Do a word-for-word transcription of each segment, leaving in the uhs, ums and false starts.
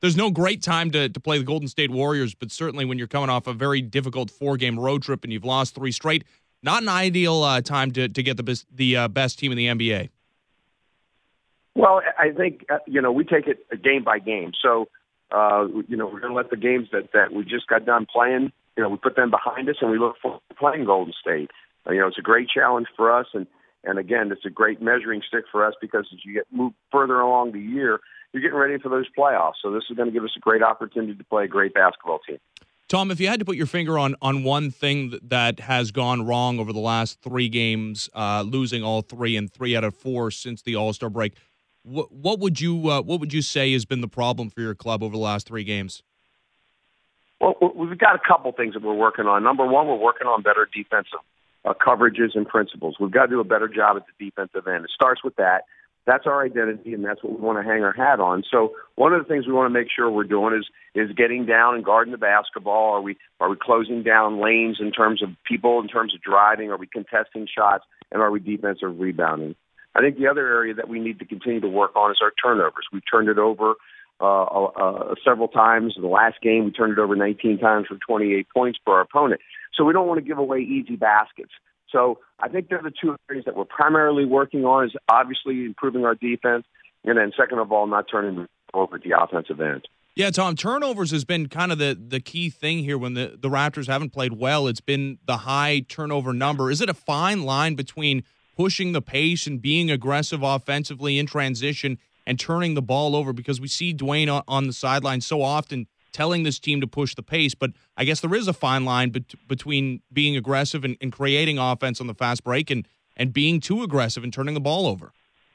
there's no great time to, to play the Golden State Warriors, but certainly when you're coming off a very difficult four-game road trip and you've lost three straight, not an ideal uh, time to, to get the best, the uh, best team in the N B A. Well, I think, uh, you know, we take it game by game. So, uh, you know, we're going to let the games that, that we just got done playing, you know, we put them behind us and we look forward to playing Golden State. Uh, you know, it's a great challenge for us. And, and again, it's a great measuring stick for us because as you get moved further along the year, you're getting ready for those playoffs. So this is going to give us a great opportunity to play a great basketball team. Tom, if you had to put your finger on, on one thing that has gone wrong over the last three games, uh, losing all three and three out of four since the All-Star break, What, what would you uh, what would you say has been the problem for your club over the last three games? Well, we've got a couple things that we're working on. Number one, we're working on better defensive uh, coverages and principles. We've got to do a better job at the defensive end. It starts with that. That's our identity, and that's what we want to hang our hat on. So one of the things we want to make sure we're doing is is getting down and guarding the basketball. Are we are we closing down lanes in terms of people, in terms of driving? Are we contesting shots? And are we defensive rebounding? I think the other area that we need to continue to work on is our turnovers. We've turned it over uh, uh, several times. In the last game, we turned it over nineteen times for twenty-eight points for our opponent. So we don't want to give away easy baskets. So I think they're the two areas that we're primarily working on is obviously improving our defense, and then second of all, not turning over at the offensive end. Yeah, Tom, turnovers has been kind of the, the key thing here when the, the Raptors haven't played well. It's been the high turnover number. Is it a fine line between pushing the pace and being aggressive offensively in transition and turning the ball over? Because we see Dwayne on, on the sideline so often telling this team to push the pace, but I guess there is a fine line bet- between being aggressive and, and creating offense on the fast break and, and being too aggressive and turning the ball over.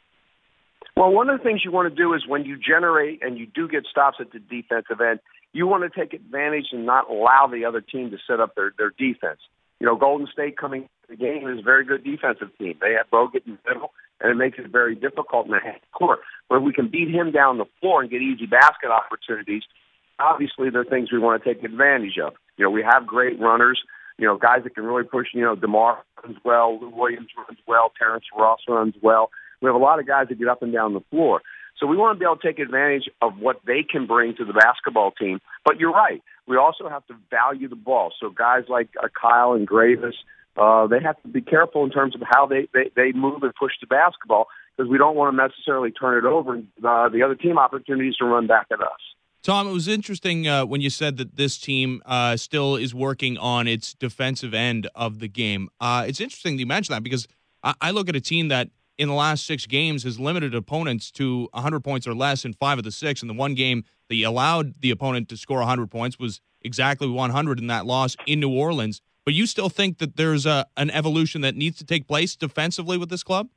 Well, one of the things you want to do is when you generate and you do get stops at the defensive end, you want to take advantage and not allow the other team to set up their, their defense. You know, Golden State coming to the game is a very good defensive team. They have Bogut in the middle, and it makes it very difficult in the half court. But if we can beat him down the floor and get easy basket opportunities, obviously there are things we want to take advantage of. You know, we have great runners, you know, guys that can really push. You know, DeMar runs well, Lou Williams runs well, Terrence Ross runs well. We have a lot of guys that get up and down the floor. So we want to be able to take advantage of what they can bring to the basketball team. But you're right. We also have to value the ball. So guys like uh, Kyle and Gravis, uh, they have to be careful in terms of how they, they, they move and push the basketball because we don't want to necessarily turn it over and uh, the other team opportunities to run back at us. Tom, it was interesting uh, when you said that this team uh, still is working on its defensive end of the game. Uh, it's interesting that you mentioned that because I, I look at a team that in the last six games has limited opponents to one hundred points or less in five of the six. And the one game that allowed the opponent to score one hundred points was exactly one hundred in that loss in New Orleans. But you still think that there's a, an evolution that needs to take place defensively with this club?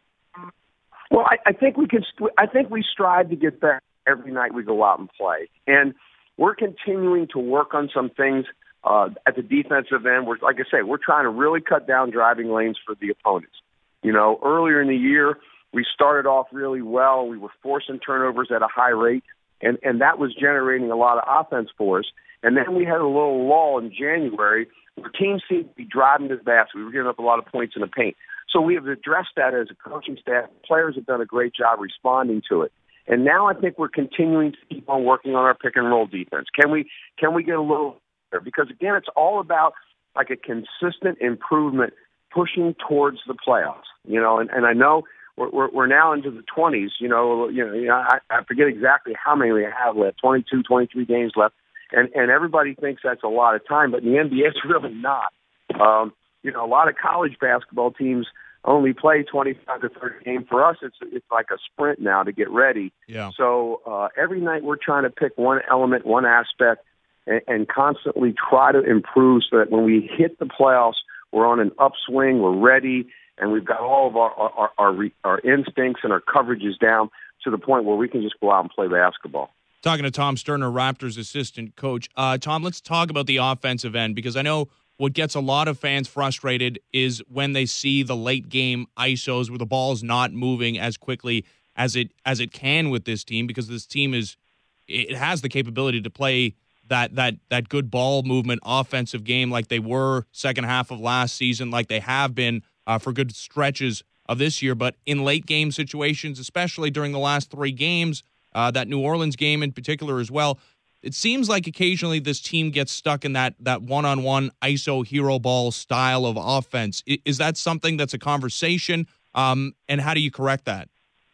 Well, I, I think we can. I think we strive to get better every night we go out and play, and we're continuing to work on some things uh, at the defensive end. We're, like I say, we're trying to really cut down driving lanes for the opponents. You know, earlier in the year, we started off really well. We were forcing turnovers at a high rate, and, and that was generating a lot of offense for us. And then we had a little lull in January where teams seemed to be driving to the basket. We were giving up a lot of points in the paint. So we have addressed that as a coaching staff. Players have done a great job responding to it. And now I think we're continuing to keep on working on our pick and roll defense. Can we can we get a little better? Because, again, it's all about like a consistent improvement pushing towards the playoffs, you know, and, and I know we're, we're, we're now into the twenties, you know, you know, you know I, I forget exactly how many we have left, twenty-two, twenty-three games left, and, and everybody thinks that's a lot of time, but in the N B A, it's really not. Um, you know, a lot of college basketball teams only play twenty-five to thirty games. For us, it's it's like a sprint now to get ready. Yeah. So uh, every night we're trying to pick one element, one aspect, and, and constantly try to improve so that when we hit the playoffs, we're on an upswing, we're ready, and we've got all of our our, our our instincts and our coverages down to the point where we can just go out and play basketball. Talking to Tom Sterner, Raptors assistant coach. Uh, Tom, let's talk about the offensive end because I know what gets a lot of fans frustrated is when they see the late game I S Os where the ball's not moving as quickly as it as it can with this team because this team is it has the capability to play that that that good ball movement offensive game like they were second half of last season, like they have been uh, for good stretches of this year. But in late game situations, especially during the last three games, uh, that New Orleans game in particular as well. It seems like occasionally this team gets stuck in that that one-on-one I S O hero ball style of offense. I, is that something that's a conversation, um, and how do you correct that?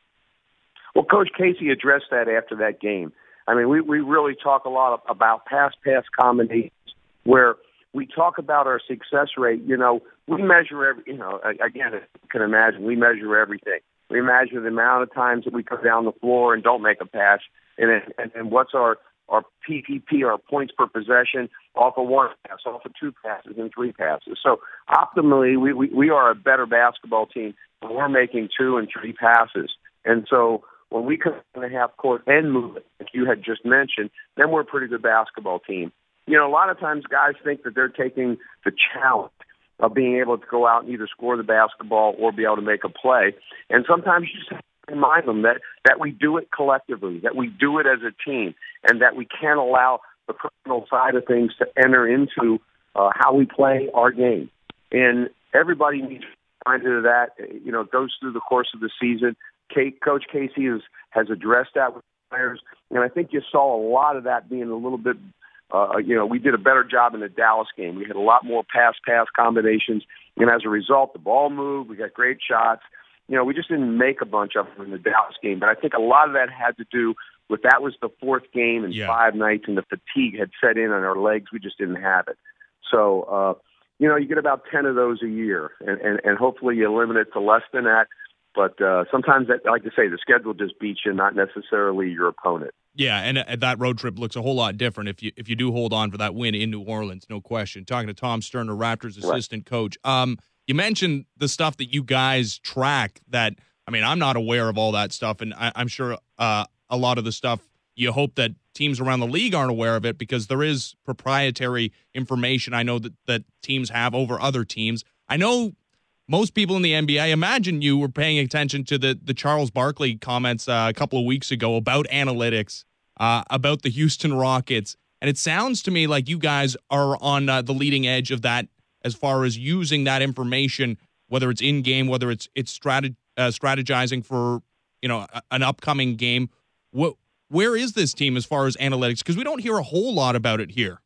Well, Coach Casey addressed that after that game. I mean, we, we really talk a lot about pass-pass combinations where we talk about our success rate. You know, we measure every, you know, again, as you can imagine, we measure everything. We measure the amount of times that we come down the floor and don't make a pass, and and, and what's our our P P P, our points per possession, off of one pass, off of two passes, and three passes. So optimally, we, we, we are a better basketball team when we're making two and three passes. And so when we come in the half court and move it, like you had just mentioned, then we're a pretty good basketball team. You know, a lot of times guys think that they're taking the challenge of being able to go out and either score the basketball or be able to make a play. And sometimes you just have to remind them that, that we do it collectively, that we do it as a team, and that we can't allow the personal side of things to enter into uh, how we play our game. And everybody needs to be reminded of that. You know, it goes through the course of the season. Kate, Coach Casey has, has addressed that with players, and I think you saw a lot of that being a little bit, uh, you know, we did a better job in the Dallas game. We had a lot more pass-pass combinations, and as a result, the ball moved. We got great shots. You know, we just didn't make a bunch of them in the Dallas game, but I think a lot of that had to do with that was the fourth game in yeah. five nights, and the fatigue had set in on our legs. We just didn't have it. So, uh, you know, you get about ten of those a year, and, and, and hopefully you limit it to less than that. But uh, sometimes, that, like I say, the schedule just beats you, not necessarily your opponent. Yeah, and uh, that road trip looks a whole lot different if you if you do hold on for that win in New Orleans, no question. Talking to Tom Sterner, Raptors assistant right. coach. Um, you mentioned the stuff that you guys track that, I mean, I'm not aware of all that stuff, and I, I'm sure uh, a lot of the stuff you hope that teams around the league aren't aware of it because there is proprietary information I know that, that teams have over other teams. I know most people in the N B A, I imagine you were paying attention to the, the Charles Barkley comments uh, a couple of weeks ago about analytics, uh, about the Houston Rockets. And it sounds to me like you guys are on uh, the leading edge of that as far as using that information, whether it's in-game, whether it's it's strateg- uh, strategizing for, you know, a, an upcoming game. What, where is this team as far as analytics? Because we don't hear a whole lot about it here.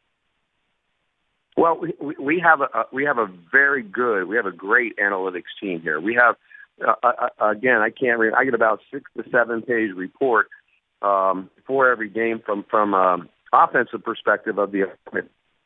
Well, we, we have a we have a very good, we have a great analytics team here. We have, uh, uh, again, I can't read. I get about six to seven page report um, for every game from from um, offensive perspective of the opponent,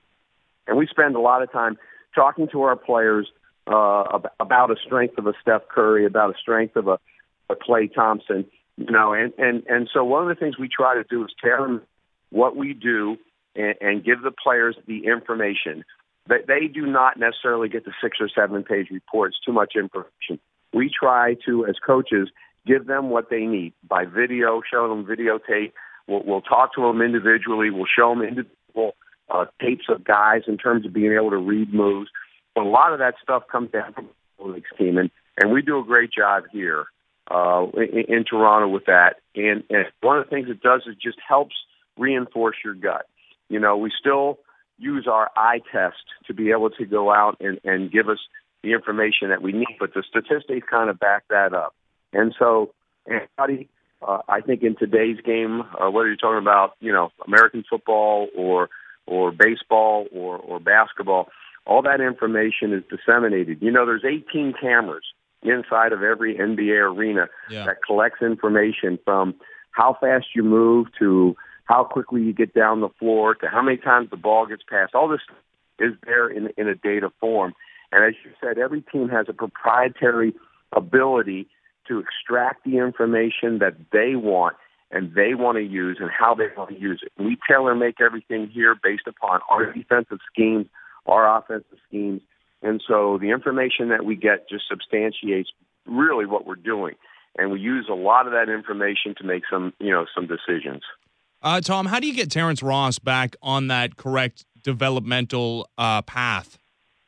and we spend a lot of time talking to our players uh, about a strength of a Steph Curry, about a strength of a, a Klay Thompson, you know, and, and and so one of the things we try to do is tell them what we do. And, and give the players the information. That they do not necessarily get the six or seven page reports, too much information. We try to, as coaches, give them what they need by video, show them videotape. We'll, we'll talk to them individually. We'll show them individual uh, tapes of guys in terms of being able to read moves. But a lot of that stuff comes down from the analytics team, and, and we do a great job here uh, in, in Toronto with that. And, and one of the things it does is just helps reinforce your gut. You know, we still use our eye test to be able to go out and, and give us the information that we need, but the statistics kind of back that up. And so, anybody, uh, I think in today's game, uh, whether you're talking about, you know, American football or or baseball or, or basketball, all that information is disseminated. You know, there's eighteen cameras inside of every N B A arena yeah. that collects information from how fast you move to how quickly you get down the floor, to how many times the ball gets passed. All this is there in, in a data form. And as you said, every team has a proprietary ability to extract the information that they want and they want to use and how they want to use it. We tailor-make everything here based upon our defensive schemes, our offensive schemes. And so the information that we get just substantiates really what we're doing. And we use a lot of that information to make some, you know, some decisions. Uh, Tom, how do you get Terrence Ross back on that correct developmental uh, path?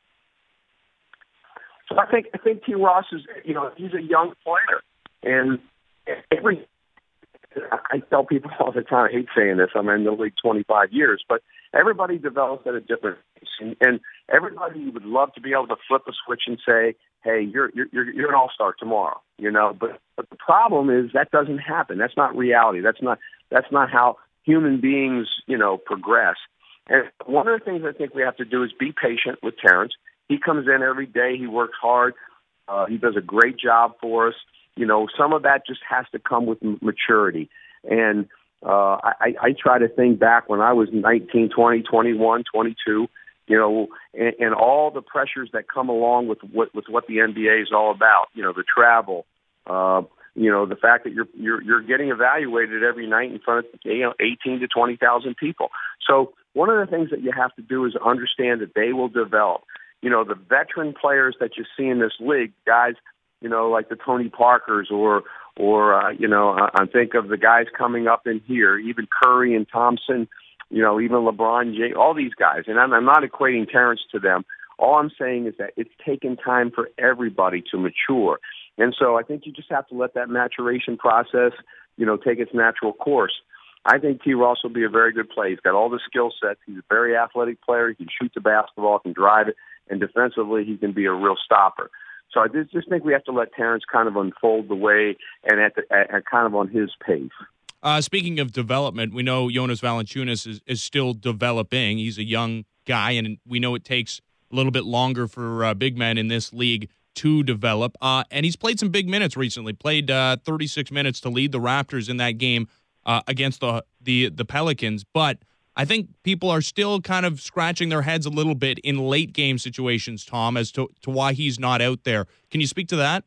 So I think I think T. Ross is, you know, he's a young player, and every I tell people all the time, I hate saying this, I'm in the league twenty-five years, but everybody develops at a different pace. And, and everybody would love to be able to flip a switch and say, hey, you're, you're, you're an all-star tomorrow, you know, but, but the problem is that doesn't happen. That's not reality. That's not, that's not how human beings, you know, progress. And one of the things I think we have to do is be patient with Terrence. He comes in every day. He works hard. Uh, he does a great job for us. You know, some of that just has to come with maturity. And uh, I, I try to think back when I was nineteen, twenty, twenty-one, twenty-two, you know, and, and all the pressures that come along with what, with what the N B A is all about. You know, the travel, uh, you know, the fact that you're, you're, you're getting evaluated every night in front of, you know, eighteen to twenty thousand people. So one of the things that you have to do is understand that they will develop. You know, the veteran players that you see in this league, guys, you know, like the Tony Parkers or, or uh, you know, I, I think of the guys coming up in here, even Curry and Thompson, you know, even LeBron James, all these guys. And I'm, I'm not equating Terrence to them. All I'm saying is that it's taken time for everybody to mature. And so I think you just have to let that maturation process, you know, take its natural course. I think T. Ross will be a very good player. He's got all the skill sets. He's a very athletic player. He can shoot the basketball, can drive it, and defensively he can be a real stopper. So I just, just think we have to let Terrence kind of unfold the way and at, the, at, at kind of on his pace. Uh, speaking of development, we know Jonas Valanciunas is, is still developing. He's a young guy, and we know it takes a little bit longer for uh, big men in this league to develop. Uh, and he's played some big minutes recently. Played uh, thirty-six minutes to lead the Raptors in that game uh, against the, the the Pelicans. But I think people are still kind of scratching their heads a little bit in late game situations, Tom, as to, to why he's not out there. Can you speak to that?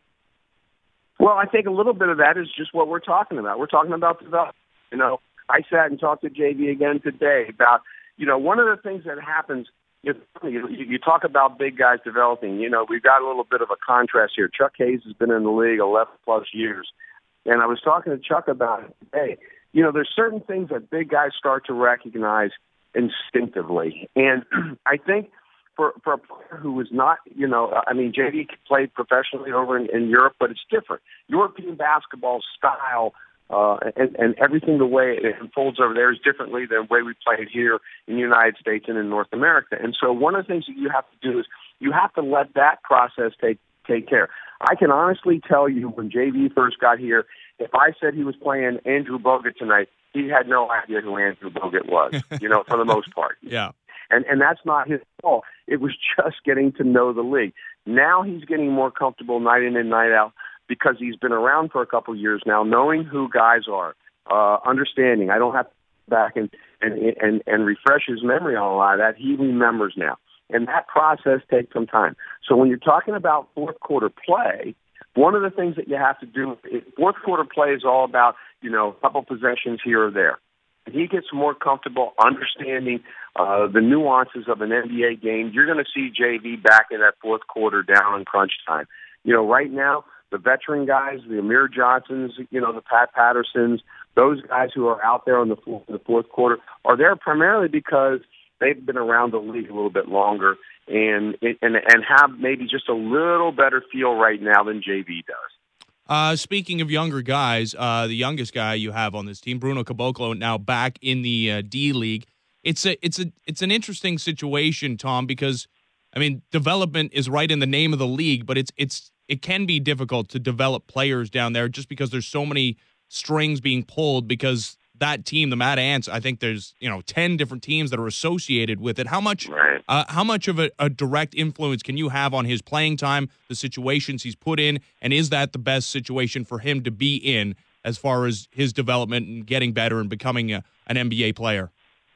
Well, I think a little bit of that is just what we're talking about. We're talking about development. You know, I sat and talked to J V again today about, you know, one of the things that happens is you, you talk about big guys developing. You know, we've got a little bit of a contrast here. Chuck Hayes has been in the league eleven plus years. And I was talking to Chuck about it today. You know, there's certain things that big guys start to recognize instinctively. And I think for, for a player who is not, you know, I mean, J V played professionally over in, in Europe, but it's different. European basketball style uh, and, and everything, the way it unfolds over there is differently than the way we play it here in the United States and in North America. And so one of the things that you have to do is you have to let that process take, take care. I can honestly tell you when J V first got here, if I said he was playing Andrew Bogut tonight, he had no idea who Andrew Bogut was, you know, for the most part. Yeah. And and that's not his fault. It was just getting to know the league. Now he's getting more comfortable night in and night out because he's been around for a couple of years now, knowing who guys are, uh, understanding. I don't have to go back and, and, and, and refresh his memory on a lot of that. He remembers now. And that process takes some time. So when you're talking about fourth quarter play, one of the things that you have to do, fourth quarter play is all about, you know, a couple possessions here or there. And he gets more comfortable understanding uh, the nuances of an N B A game. You're going to see J V back in that fourth quarter down in crunch time. You know, right now, the veteran guys, the Amir Johnsons, you know, the Pat Pattersons, those guys who are out there in the fourth, in the fourth quarter are there primarily because they've been around the league a little bit longer and and and have maybe just a little better feel right now than J V does. Uh, speaking of younger guys, uh, the youngest guy you have on this team, Bruno Caboclo, now back in the uh, D League. It's a it's a it's an interesting situation, Tom, because I mean development is right in the name of the league, but it's it's it can be difficult to develop players down there just because there's so many strings being pulled because that team, the Mad Ants, I think there's, you know, ten different teams that are associated with it. How much right. uh, how much of a, a direct influence can you have on his playing time, the situations he's put in, and is that the best situation for him to be in as far as his development and getting better and becoming a, an N B A player?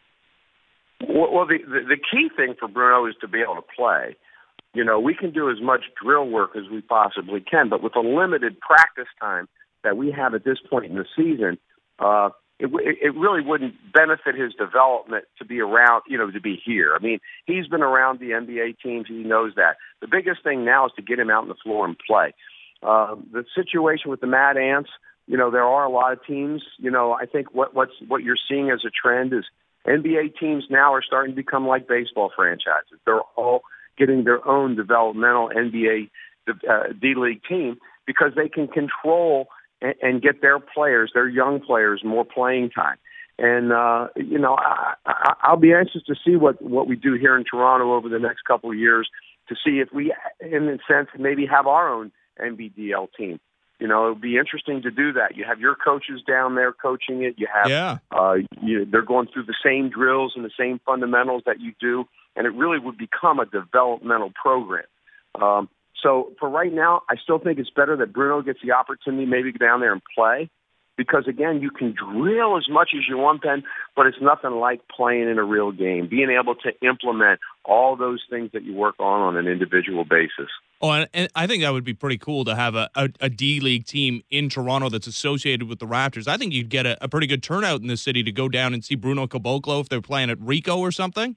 Well, well the, the, the key thing for Bruno is to be able to play. You know, we can do as much drill work as we possibly can, but with the limited practice time that we have at this point in the season, uh, It, it really wouldn't benefit his development to be around, you know, to be here. I mean, he's been around the N B A teams. He knows that. The biggest thing now is to get him out on the floor and play. Uh, the situation with the Mad Ants, you know, there are a lot of teams. You know, I think what what's what you're seeing as a trend is N B A teams now are starting to become like baseball franchises. They're all getting their own developmental N B A uh, D-League team because they can control and, and get their players, their young players, more playing time. And, uh, you know, I, I, I'll be anxious to see what, what we do here in Toronto over the next couple of years to see if we, in a sense, maybe have our own N B D L team. You know, it would be interesting to do that. You have your coaches down there coaching it. You have, yeah. uh, you, they're going through the same drills and the same fundamentals that you do, and it really would become a developmental program. Um, so for right now, I still think it's better that Bruno gets the opportunity maybe to go down there and play. Because, again, you can drill as much as you want, Ben, but it's nothing like playing in a real game, being able to implement all those things that you work on on an individual basis. Oh, and, and I think that would be pretty cool to have a, a, a D-League team in Toronto that's associated with the Raptors. I think you'd get a, a pretty good turnout in the city to go down and see Bruno Caboclo if they're playing at Rico or something.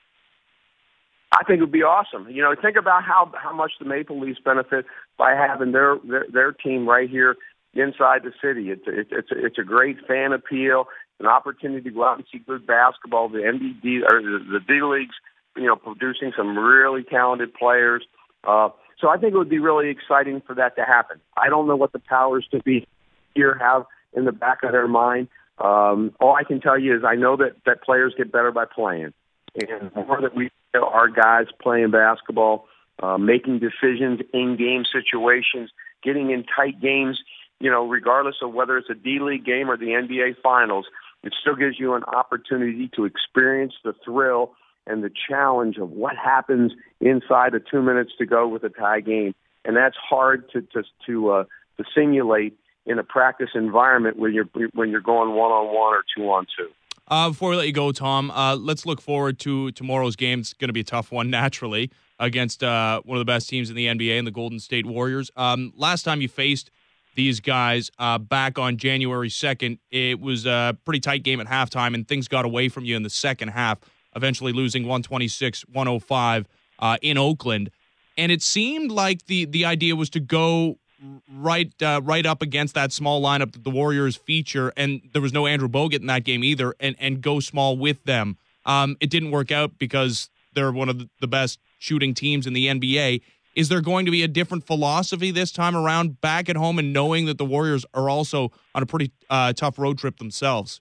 I think it would be awesome. You know, think about how, how much the Maple Leafs benefit by having their, their, their team right here inside the city. It's a, it's a, it's a great fan appeal, an opportunity to go out and see good basketball. The N B D or the, the D leagues, you know, producing some really talented players. Uh, so I think it would be really exciting for that to happen. I don't know what the powers to be here have in the back of their mind. Um, all I can tell you is I know that, that players get better by playing, and the more that we our guys playing basketball, uh, making decisions in game situations, getting in tight games. You know, regardless of whether it's a D-League game or the N B A Finals, it still gives you an opportunity to experience the thrill and the challenge of what happens inside of two minutes to go with a tie game. And that's hard to to to, uh, to simulate in a practice environment when you're when you're going one-on-one or two-on-two. Uh, before we let you go, Tom, uh, let's look forward to tomorrow's game. It's going to be a tough one, naturally, against uh, one of the best teams in the N B A and the Golden State Warriors. Um, last time you faced these guys uh, back on January second, it was a pretty tight game at halftime, and things got away from you in the second half, eventually losing one twenty-six one oh five uh, in Oakland. And it seemed like the the idea was to go right uh, right up against that small lineup that the Warriors feature, and there was no Andrew Bogut in that game either, and, and go small with them. Um, it didn't work out because they're one of the best shooting teams in the N B A. Is there going to be a different philosophy this time around back at home and knowing that the Warriors are also on a pretty uh, tough road trip themselves?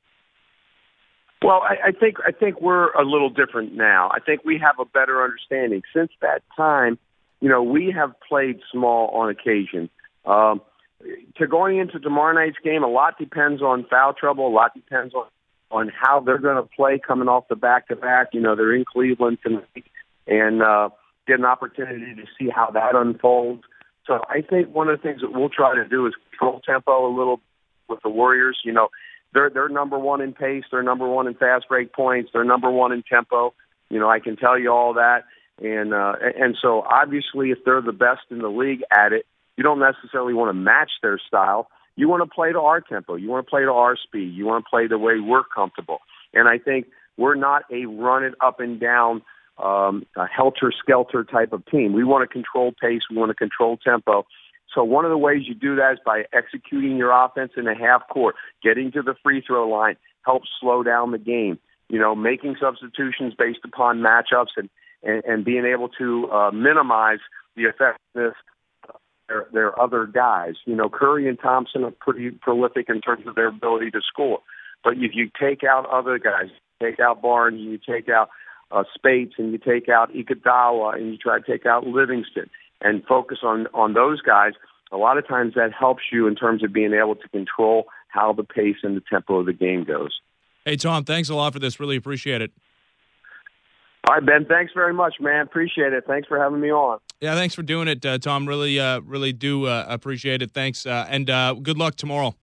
Well, I, I think I think we're a little different now. I think we have a better understanding. Since that time, you know, we have played small on occasion. Um, to going into tomorrow night's game, a lot depends on foul trouble. A lot depends on, on how they're going to play coming off the back-to-back. You know, they're in Cleveland tonight, and uh, get an opportunity to see how that unfolds. So I think one of the things that we'll try to do is control tempo a little with the Warriors. You know, they're they're number one in pace, they're number one in fast break points, they're number one in tempo. You know, I can tell you all that. And uh, and so obviously, if they're the best in the league at it, you don't necessarily want to match their style. You want to play to our tempo. You want to play to our speed. You want to play the way we're comfortable. And I think we're not a run it up and down, um, a helter-skelter type of team. We want to control pace. We want to control tempo. So one of the ways you do that is by executing your offense in a half court, getting to the free throw line, helps slow down the game. You know, making substitutions based upon matchups and, and, and being able to uh, minimize the effectiveness of their, their other guys. You know, Curry and Thompson are pretty prolific in terms of their ability to score. But if you take out other guys, you take out Barnes, you take out uh, Spates, and you take out Iguodala, and you try to take out Livingston, and focus on, on those guys, a lot of times that helps you in terms of being able to control how the pace and the tempo of the game goes. Hey, Tom, thanks a lot for this. Really appreciate it. All right, Ben, thanks very much, man. Appreciate it. Thanks for having me on. Yeah, thanks for doing it, uh, Tom. Really, uh, really do uh, appreciate it. Thanks, uh, and uh, good luck tomorrow.